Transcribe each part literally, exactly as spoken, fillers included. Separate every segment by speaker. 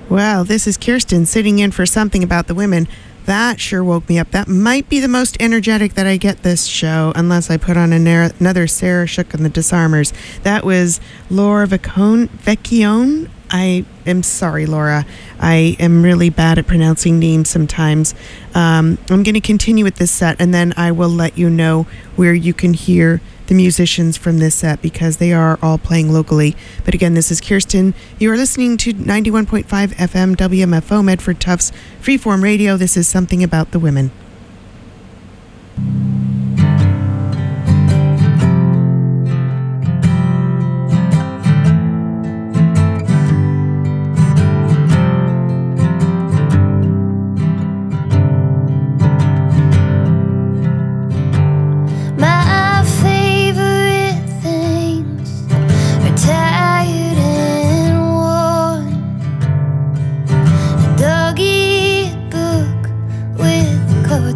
Speaker 1: Well, this is Kirsten sitting in for Something About the Women. That sure woke me up. That might be the most energetic that I get this show, unless I put on a, another Sarah Shook and the Disarmers. That was Laura Vecchione. I am sorry, Laura. I am really bad at pronouncing names sometimes. Um, I'm going to continue with this set, and then I will let you know where you can hear the musicians from this set, because they are all playing locally. But again, this is Kirsten. You are listening to ninety-one point five F M W M F O, Medford Tufts Freeform Radio. This is Something About the Women.
Speaker 2: Doggy book with cover.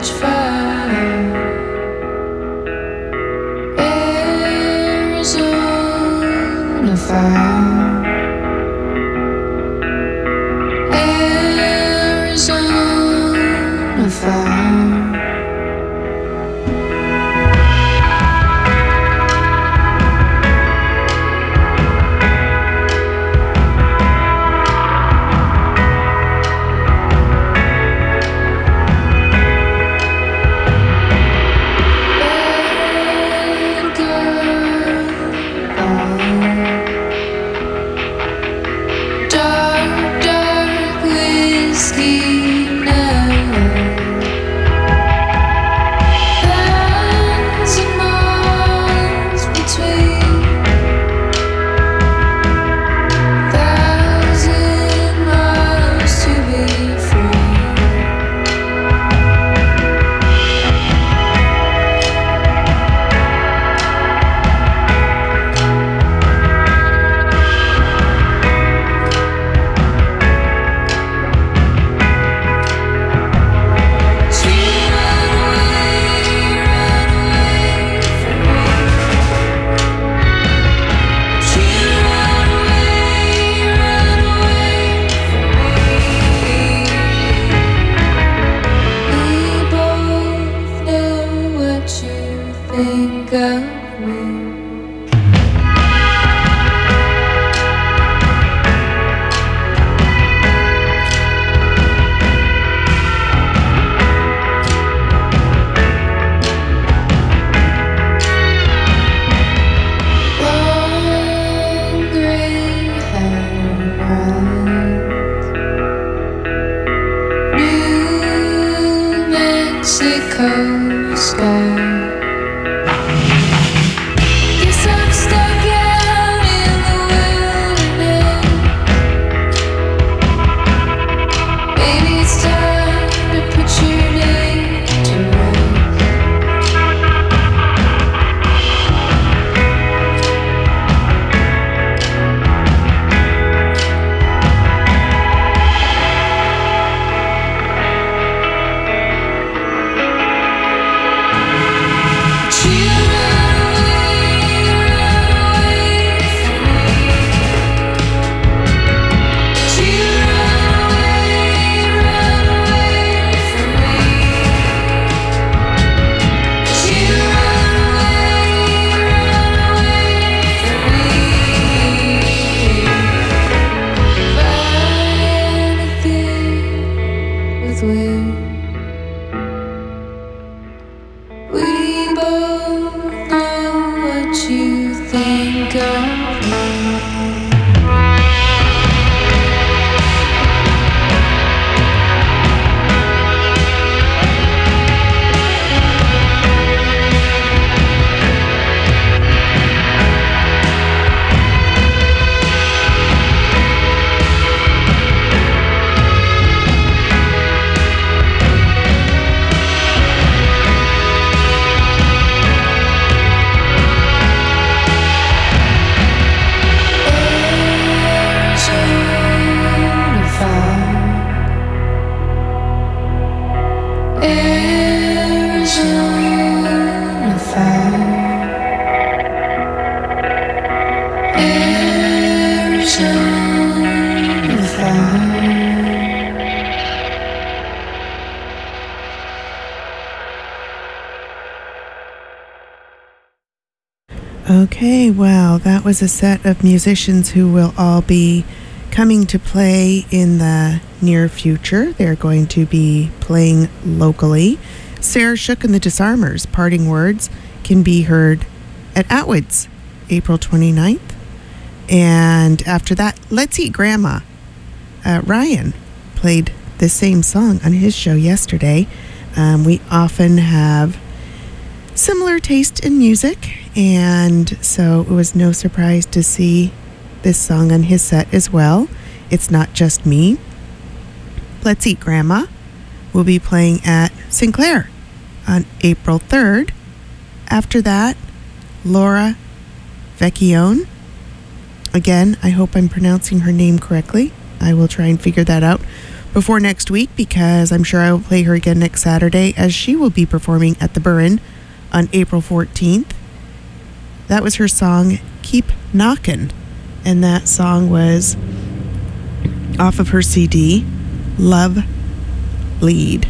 Speaker 1: Okay, well, that was a set of musicians who will all be coming to play in the near future. They're going to be playing locally. Sarah Shook and the Disarmers, Parting Words, can be heard at Atwood's, April twenty-ninth. And after that, Let's Eat Grandma. Uh, Ryan played the same song on his show yesterday. Um, we often have similar taste in music, and so it was no surprise to see this song on his set as well. It's Not Just Me. Let's Eat Grandma will be playing at Sinclair on April third. After that, Laura Vecchione. Again, I hope I'm pronouncing her name correctly. I will try and figure that out. before next week, because I'm sure I will play her again next Saturday, as she will be performing at the Burren on April fourteenth. That was her song, Keep Knockin'. And that song was off of her C D, Love Lead.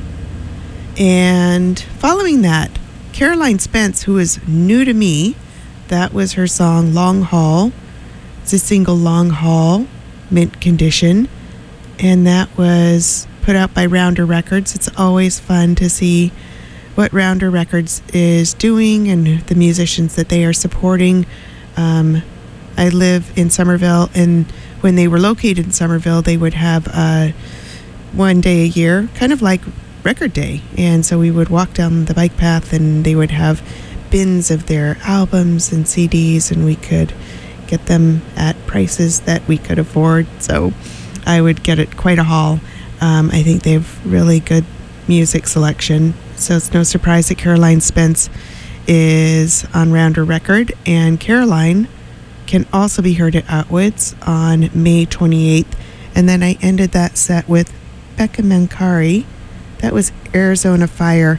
Speaker 1: And following that, Caroline Spence, who is new to me, that was her song, Long Haul. It's a single, Long Haul, mint condition. And that was put out by Rounder Records. It's always fun to see what Rounder Records is doing and the musicians that they are supporting. Um, I live in Somerville, and when they were located in Somerville, they would have uh, one day a year, kind of like Record Day. And so we would walk down the bike path, and they would have bins of their albums and C Ds, and we could get them at prices that we could afford. So I would get it quite a haul. Um, I think they have really good music selection. So it's no surprise that Caroline Spence is on Rounder Record, and Caroline can also be heard at Atwood's on May twenty-eighth. And then I ended that set with Becca Mancari. That was Arizona Fire.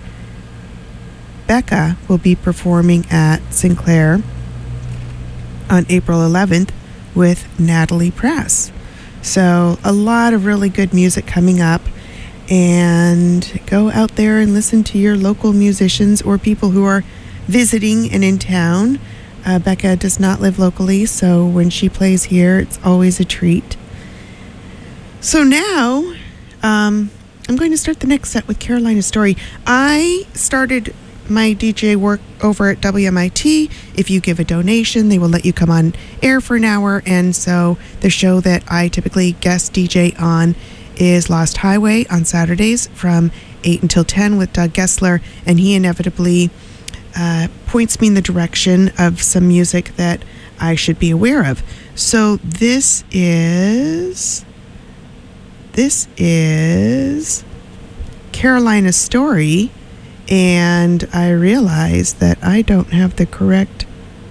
Speaker 1: Becca will be performing at Sinclair on April eleventh with Natalie Press. So a lot of really good music coming up. And go out there and listen to your local musicians or people who are visiting and in town. Uh, Becca does not live locally, so when she plays here, it's always a treat. So now, um, I'm going to start the next set with Carolina Story. I started my D J work over at W M I T. If you give a donation, they will let you come on air for an hour. And so the show that I typically guest D J on is Lost Highway on Saturdays from eight until ten with Doug Gessler, and he inevitably uh, points me in the direction of some music that I should be aware of. So this is this is Carolina Story, and I realize that I don't have the correct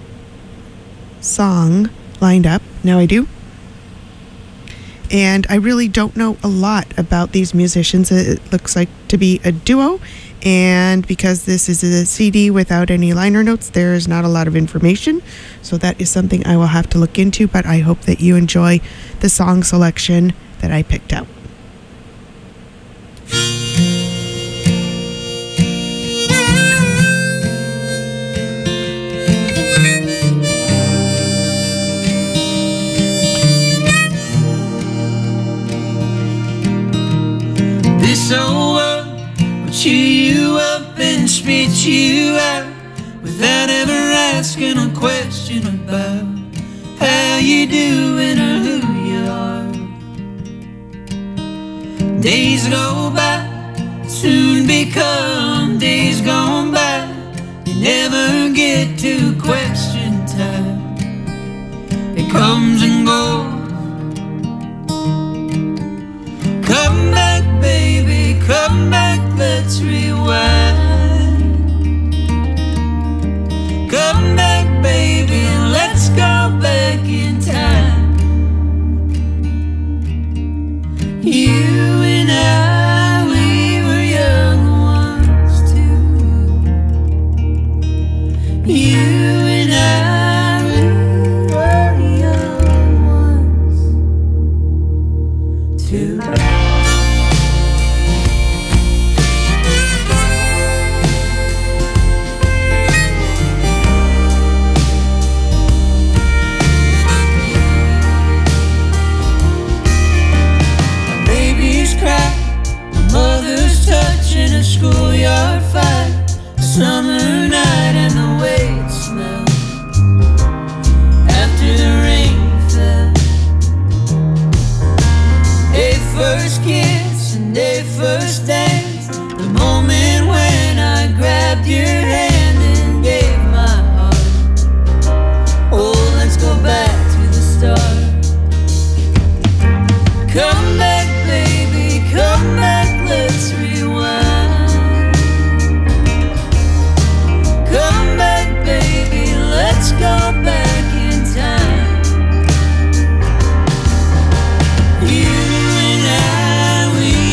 Speaker 1: song lined up. Now I do. And I really don't know a lot about these musicians. It looks like to be a duo. And because this is a C D without any liner notes, there is not a lot of information. So that is something I will have to look into. But I hope that you enjoy the song selection that I picked out.
Speaker 2: This old world will chew you up and spit you out without ever asking a question about how you doing or who you are. Days go by, soon become days gone by. You never get to question time. It comes and goes. Come back, baby, come back, let's rewind. Come back, baby, let's go back in time. You and I, we were young ones too. You and I, we were young ones too. In a schoolyard fight, a summer night, and the way it smelled after the rain fell. A first kiss and a first dance, the moment when I grabbed your hand and gave my heart. Oh, let's go back to the start. Come back, baby, come back, let's rewind. Come back, baby, let's go back in time. You and I, we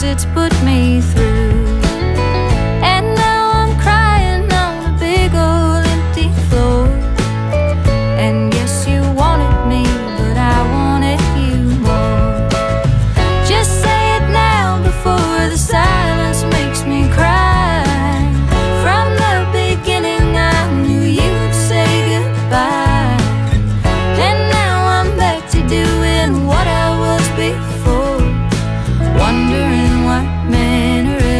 Speaker 3: it's put me through. And now I'm crying on a big old empty floor. And yes, you wanted me, but I wanted you more. Just say it now before the silence makes me cry. From the beginning I knew you'd say goodbye. And now I'm back to doing what I was before, wondering what manner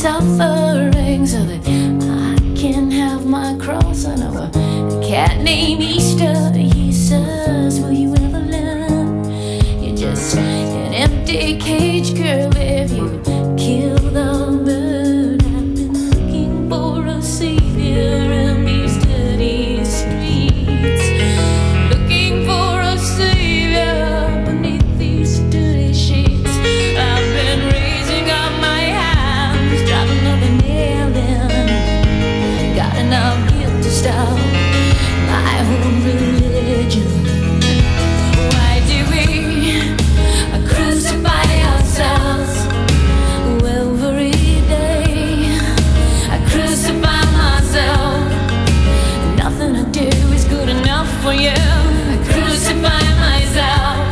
Speaker 4: suffering so that I can have my cross. I know a cat named Easter. He says, will you ever learn? You're just an empty cage, girl, if you kill the bird. I've been looking for a savior in these dirty streets, looking for a savior beneath these dirty sheets. I've been raising up my hands, driving another nail in. Got enough guilt to stop my own religion. Why do we crucify ourselves every day? I crucify myself. Nothing I do is good enough for you. I crucify myself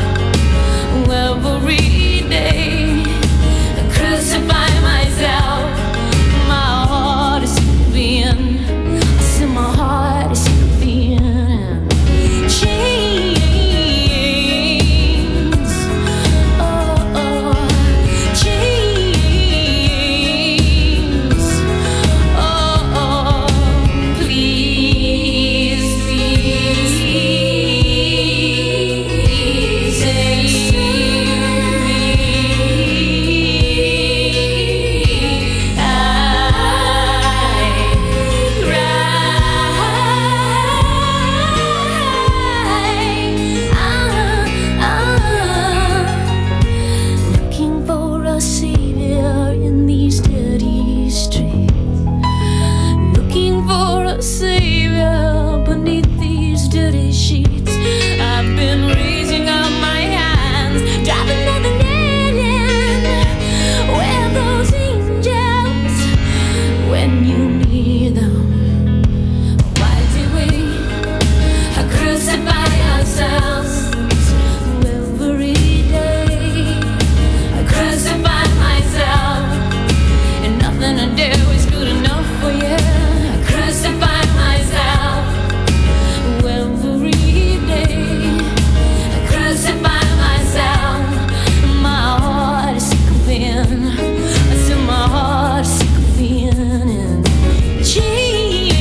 Speaker 4: every day. I crucify myself. My heart is sick of being. I see my heart is sick of being chains. Oh, oh, chains. Oh, oh, please, please, save me. Looking for a savior in these dirty streets, looking for a savior beneath these dirty sheets. I've been raising up my hands, driving another nail in. Where are those angels when you need them? Why do we crucify ourselves every day? I crucify myself, and nothing I do is good enough for you. I crucify myself every day. I crucify myself. My heart is sick of being. I said my heart is sick of being in chains.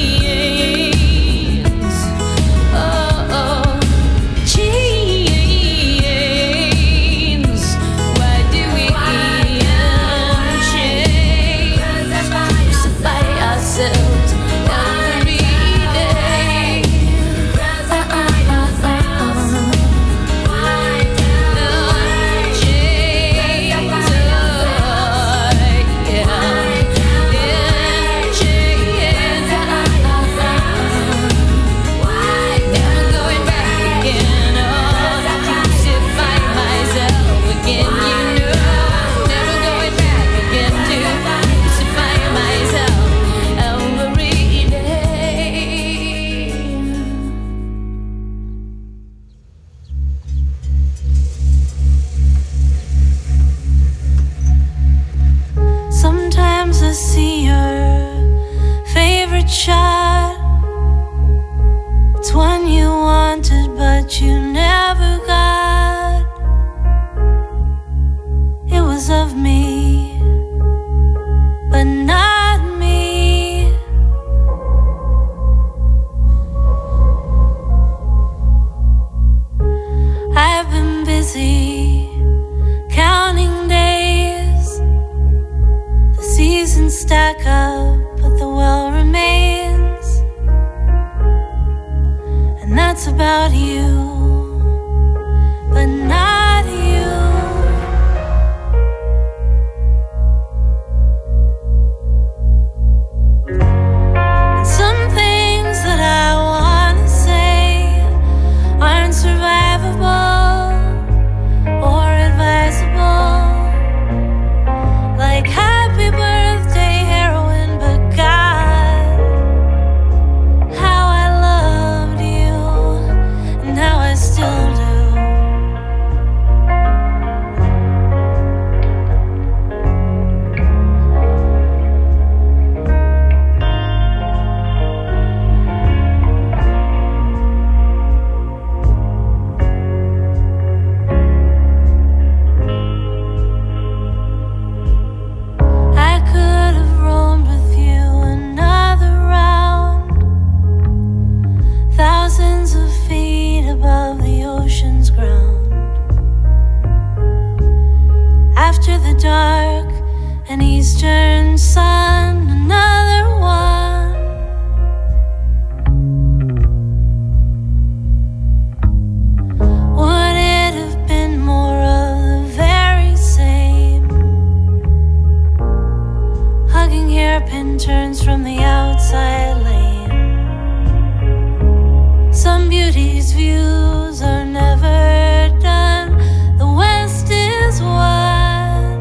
Speaker 4: Oh, oh, chains. Why do we in chains? Crucify ourselves every day. Ah, ah, ah, ah. The chains, oh, yeah. In chains, ah, ah, ah. Never going back again. Oh, to crucify myself again, you know. Never going back again to crucify myself every day. Sometimes I see your favorite shot. It's one you wanted, but you never got. It was of me, but not me. I've been busy counting days. The seasons stack up, but the well remains. And that's about you, but not you. And some things that I wanna say aren't survivable or advisable. Like happy birthday heroin, but God, how I loved you and how I
Speaker 3: city's views are never done. The West is one.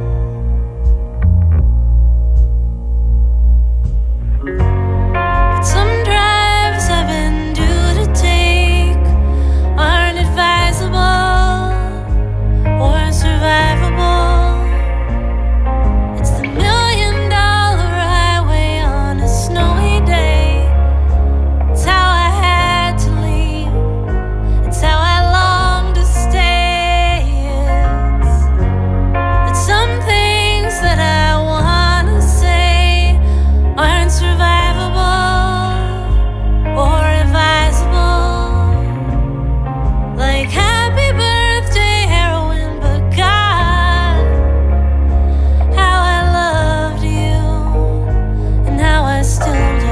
Speaker 3: But some drives I've been due to take aren't advisable or survivable. It's the million dollar highway on a snowy day. It's how I had to leave. It's how I long to stay. It's that some things that I wanna say aren't survivable or advisable. Like happy birthday heroin, but God, how I loved you and how I still do.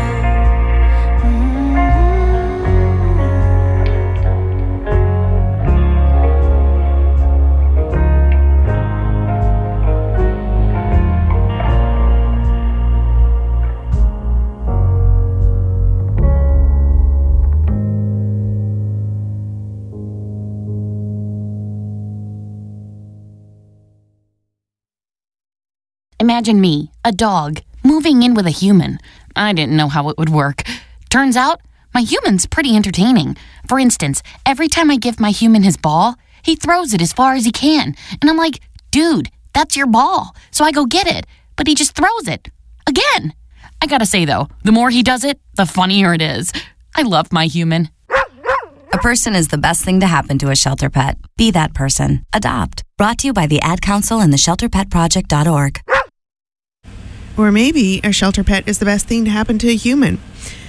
Speaker 5: Imagine me, a dog, moving in with a human. I didn't know how it would work. Turns out, my human's pretty entertaining. For instance, every time I give my human his ball, he throws it as far as he can. And I'm like, dude, that's your ball. So I go get it. But he just throws it. Again. I gotta say, though, the more he does it, the funnier it is. I love my human.
Speaker 6: A person is the best thing to happen to a shelter pet. Be that person. Adopt. Brought to you by the Ad Council and the shelter pet project dot org.
Speaker 1: Or maybe a shelter pet is the best thing to happen to a human.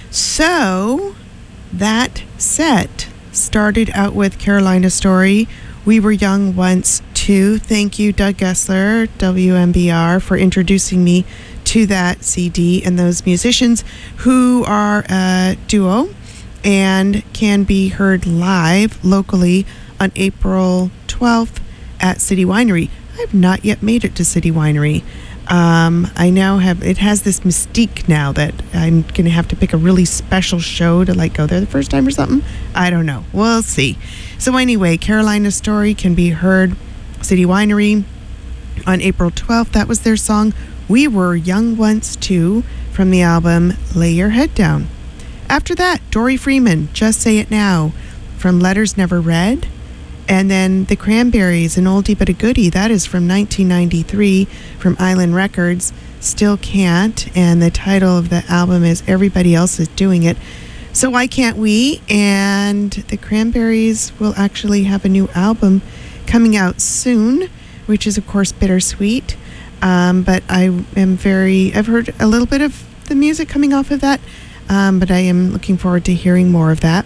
Speaker 1: So, that set started out with Carolina Story. We Were Young Once Too. Thank you, Doug Gessler, W M B R, for introducing me to that C D and those musicians who are a duo and can be heard live locally on April twelfth at City Winery. I've not yet made it to City Winery. Um, I now have, it has this mystique now that I'm going to have to pick a really special show to like go there the first time or something. I don't know. We'll see. So anyway, Carolina Story can be heard City Winery on April twelfth. That was their song, We Were Young Once Too, from the album Lay Your Head Down. After that, Dory Freeman, Just Say It Now, from Letters Never Read. And then The Cranberries, an oldie but a goodie. That is from nineteen ninety-three from Island Records, Still Can't. And the title of the album is Everybody Else Is Doing It, so why can't we? And The Cranberries will actually have a new album coming out soon, which is, of course, bittersweet. Um, but I am very, I've heard a little bit of the music coming off of that, um, but I am looking forward to hearing more of that.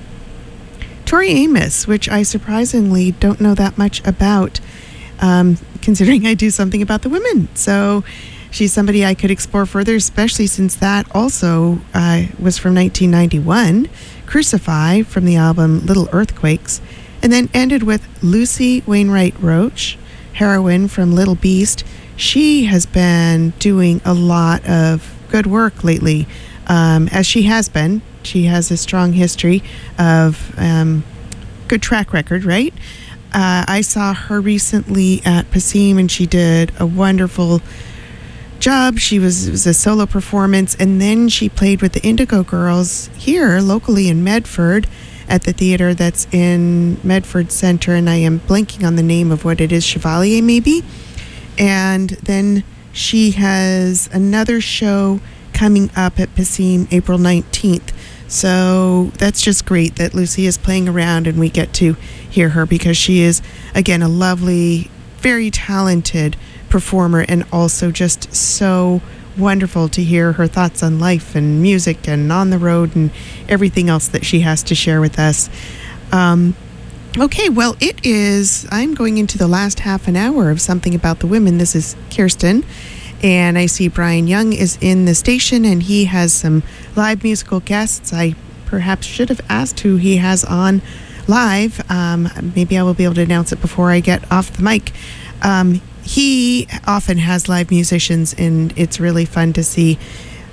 Speaker 1: Tori Amos, which I surprisingly don't know that much about, um, considering I do something about the women. So she's somebody I could explore further, especially since that also uh, was from nineteen ninety-one. Crucify from the album Little Earthquakes. And then ended with Lucy Wainwright Roach, Heroine from Little Beast. She has been doing a lot of good work lately, um, as she has been. She has a strong history of um, good track record, right? Uh, I saw her recently at Passim, and she did a wonderful job. She was, it was a solo performance, and then she played with the Indigo Girls here locally in Medford at the theater that's in Medford Center, and I am blanking on the name of what it is, Chevalier maybe. And then she has another show coming up at Passim April nineteenth. So that's just great that Lucy is playing around and we get to hear her, because she is, again, a lovely, very talented performer, and also just so wonderful to hear her thoughts on life and music and on the road and everything else that she has to share with us. Um, okay, well, it is, I'm going into the last half an hour of Something About the Women. This is Kirsten. And I see Brian Young is in the station, and he has some live musical guests. I perhaps should have asked who he has on live. Um, maybe I will be able to announce it before I get off the mic. Um, he often has live musicians, and it's really fun to see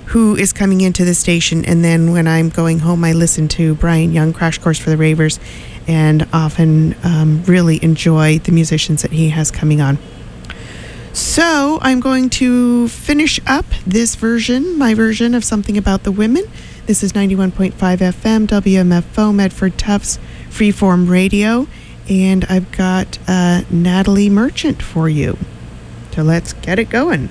Speaker 1: who is coming into the station, and then when I'm going home, I listen to Brian Young, Crash Course for the Ravers, and often um, really enjoy the musicians that he has coming on. So I'm going to finish up this version, my version of Something About the Women. This is ninety-one point five F M, W M F O, Medford Tufts, Freeform Radio, and I've got uh, Natalie Merchant for you. So let's get it going.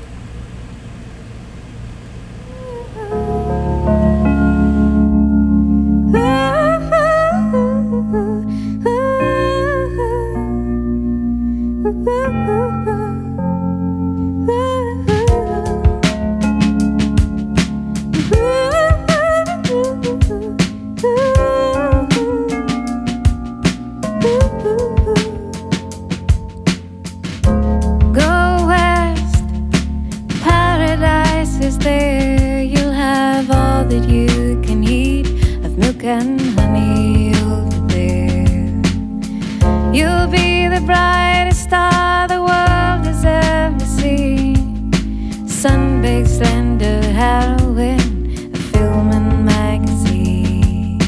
Speaker 3: And honey over there. You'll be the brightest star the world has ever seen. Sun-baked, slender heroine, a film and magazine.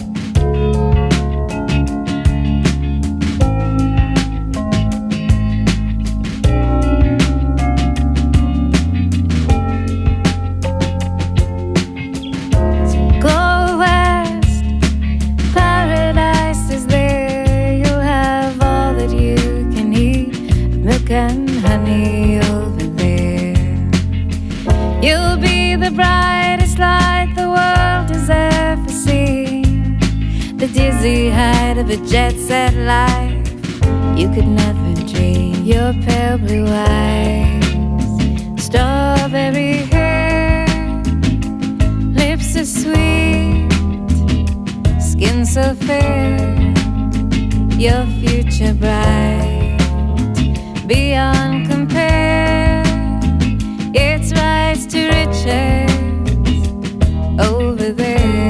Speaker 3: So go west, paradise is there. You'll have all that you can eat, milk and honey over there. You'll be the brightest light the world has ever seen. The dizzy height of a jet-set life you could never dream. Your pale blue eyes, strawberry hair, lips so sweet, skin so fair. Your future bright, beyond compare. It's rights to riches over there.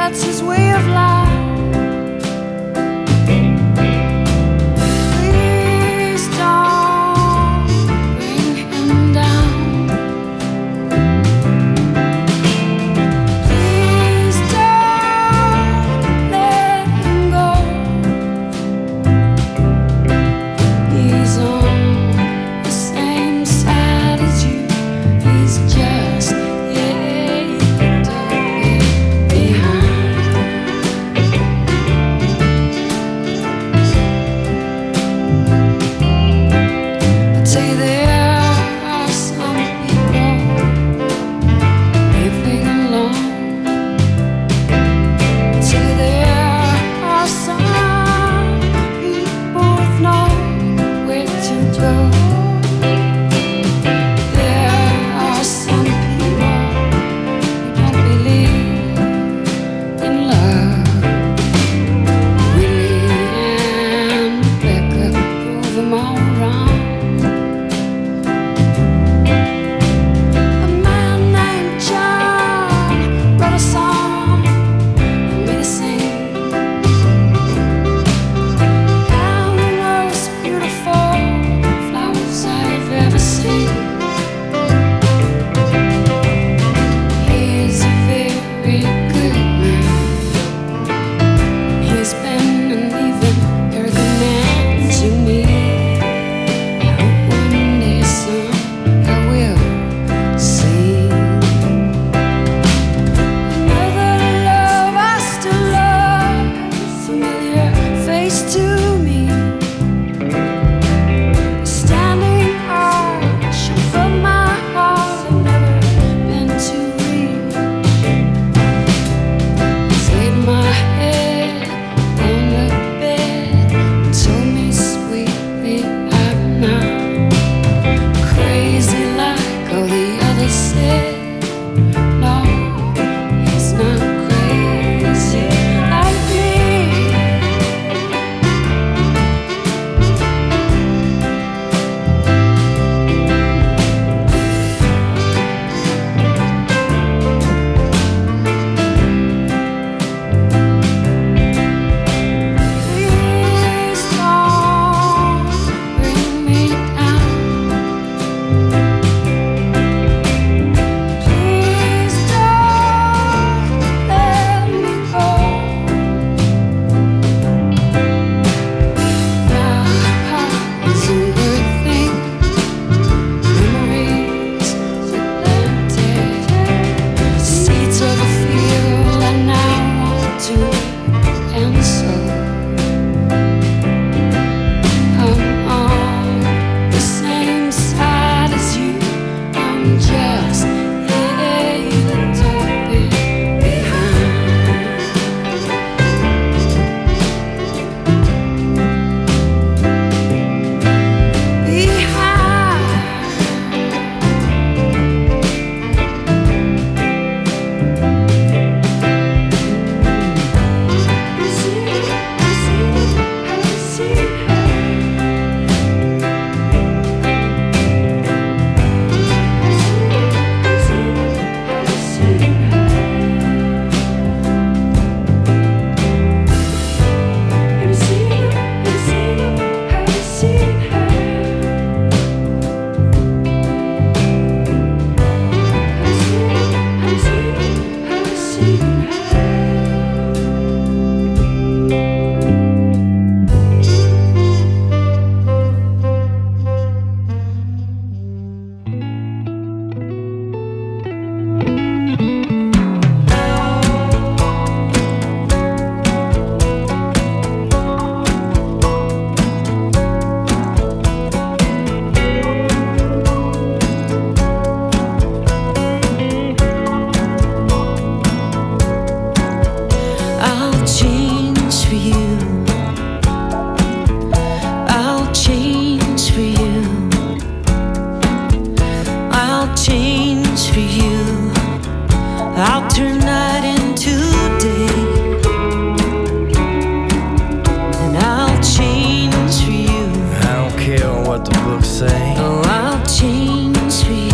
Speaker 3: that's his way of life. Please don't bring him down. Please don't let him go. He's on the same side as you. He's just yeah,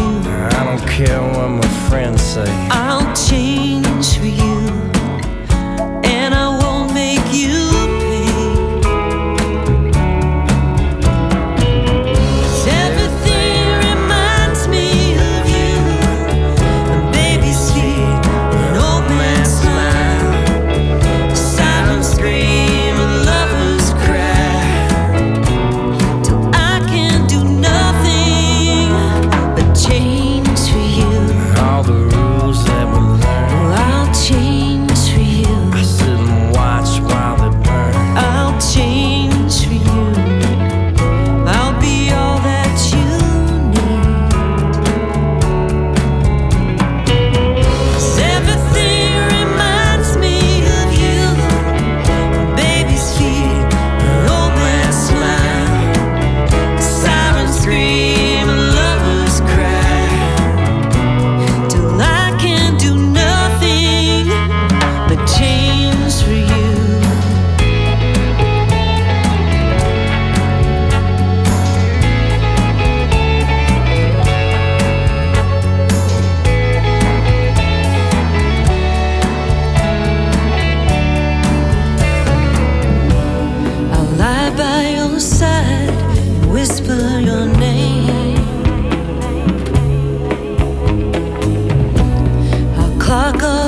Speaker 7: care what my friends say.
Speaker 2: I'll change for you.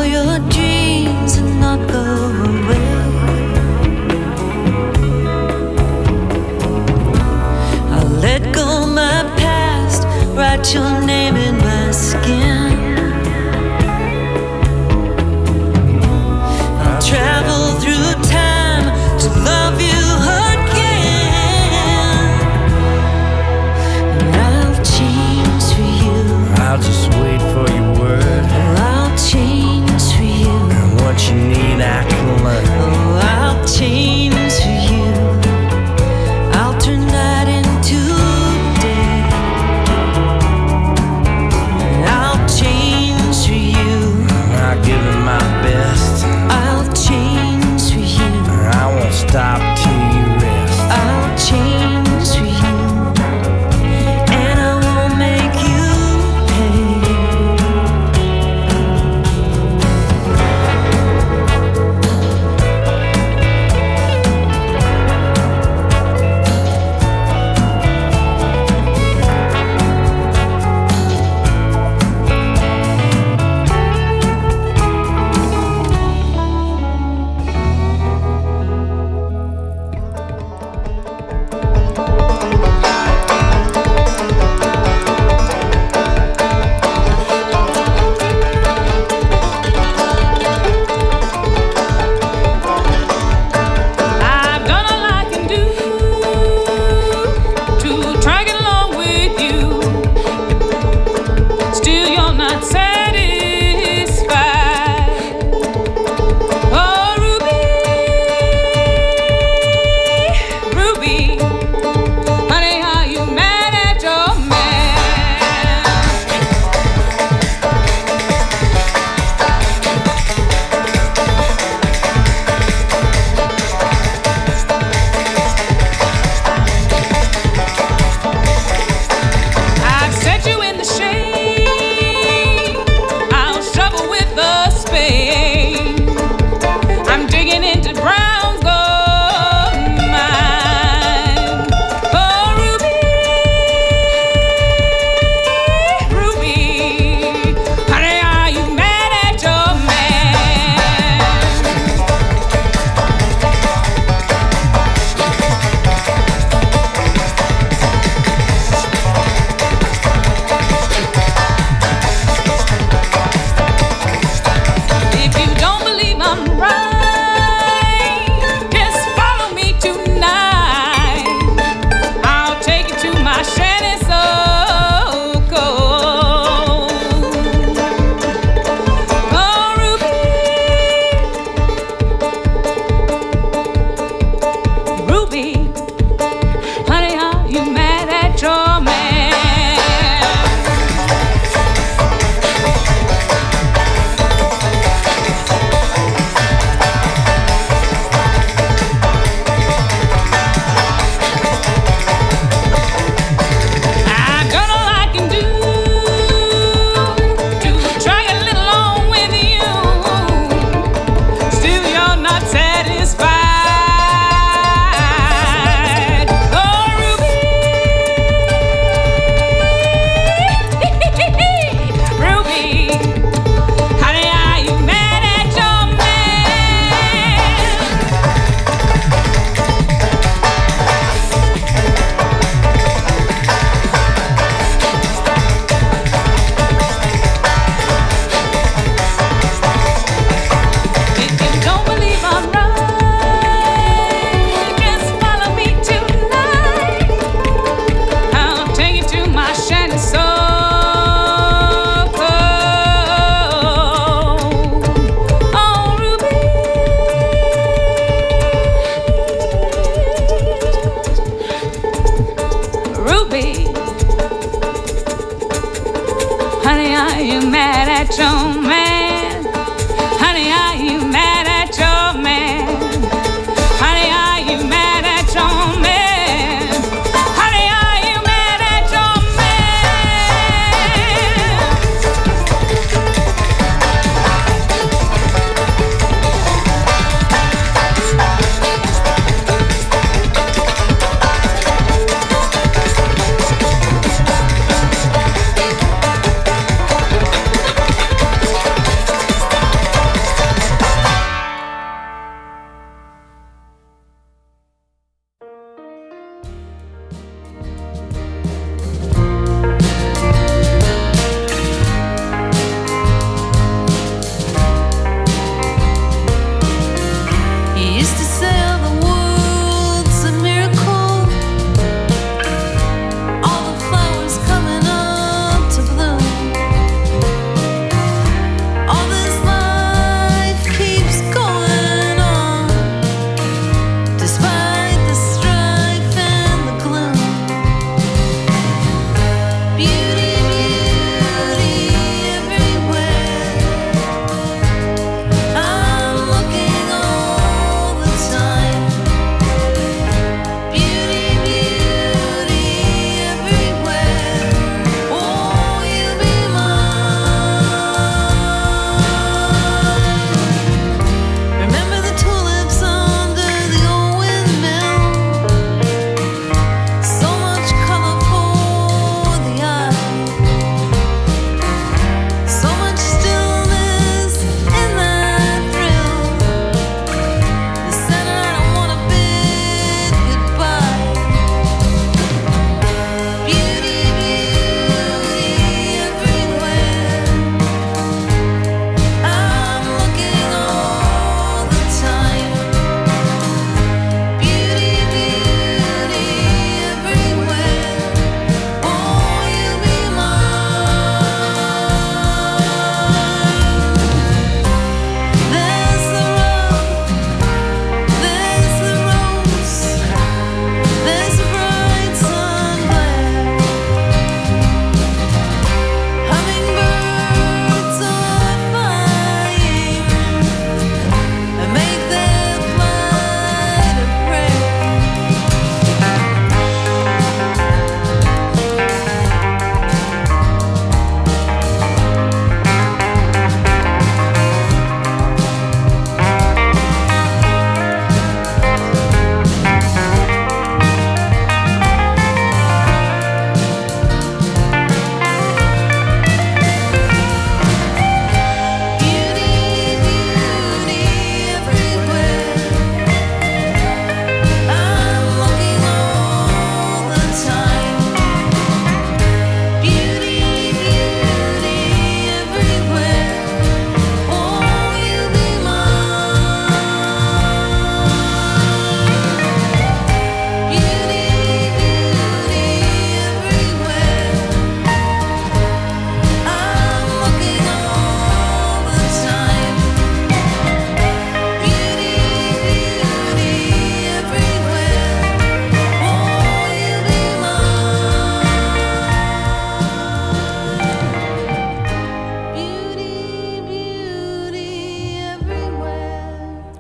Speaker 2: all your dreams and not go away. I'll let go my past, write your name in my skin. I'll travel through time to love you again. And I'll change for you.
Speaker 7: I'll just wait for your word.
Speaker 2: I'll change for you.
Speaker 7: And what you need I can learn.
Speaker 2: Oh, I'll change for you. I'll turn night into day.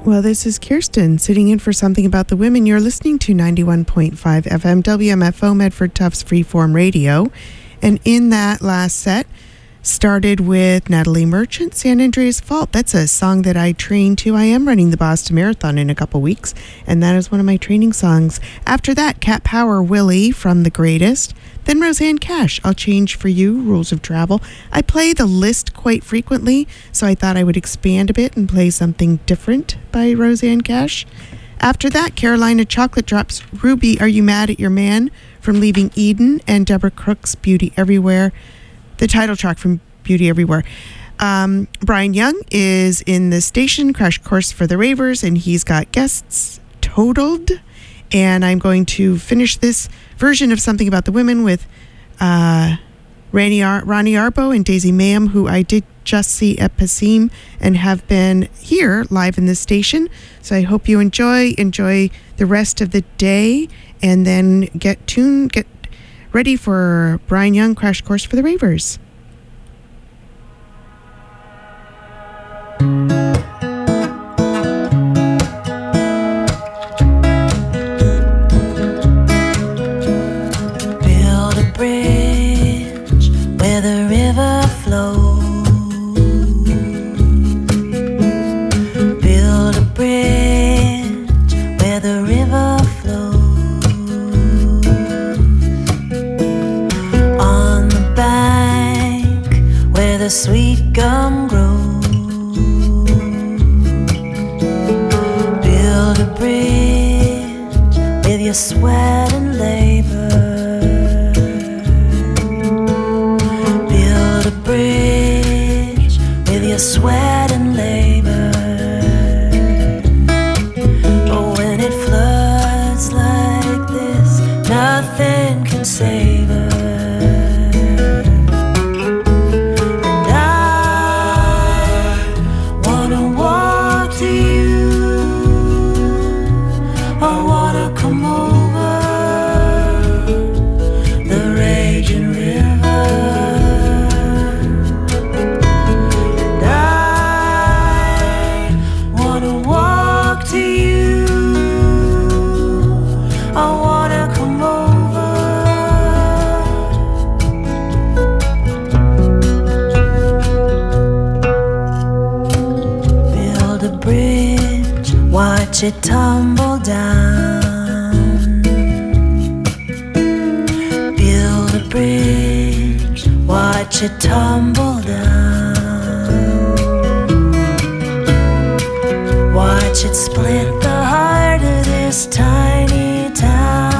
Speaker 1: Well, this is Kirsten sitting in for Something About the Women. You're listening to ninety-one point five F M W M F O Medford Tufts Freeform Radio. And in that last set, started with Natalie Merchant, San Andreas Fault. That's a song that I trained to. I am running the Boston Marathon in a couple weeks, and that is one of my training songs. After that, Cat Power, Willie from The Greatest. Then Roseanne Cash, I'll Change For You, Rules of Travel. I play the list quite frequently, so I thought I would expand a bit and play something different by Roseanne Cash. After that, Carolina Chocolate Drops, Ruby, Are You Mad at Your Man from Leaving Eden, and Deborah Crooks, Beauty Everywhere, the title track from Beauty Everywhere. Um, Brian Young is in the station, Crash Course for the Ravers, and he's got guests totaled. And I'm going to finish this version of Something About the Women with uh, Rani Ar- Ronnie Arbo and Daisy Mayhem, who I did just see at Passim and have been here live in this station. So I hope you enjoy, enjoy the rest of the day, and then get tuned, get ready for Brian Young, Crash Course for the Ravers.
Speaker 2: The sweet gum grows. Build a bridge with your sweat and labor. Build a bridge with your sweat and labor. But when it floods like this, nothing can save her. Watch it tumble down. Build a bridge, watch it tumble down. Watch it split the heart of this tiny town.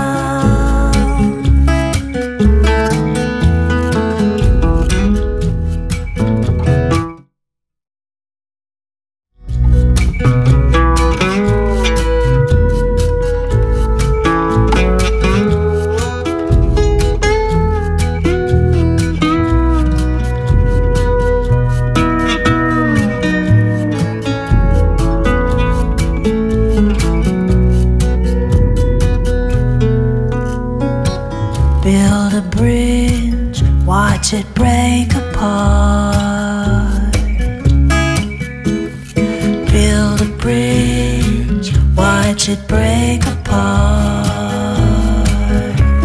Speaker 2: Watch it break apart. Build a bridge, watch it break apart.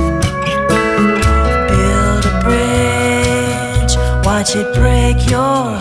Speaker 2: Build a bridge, watch it break your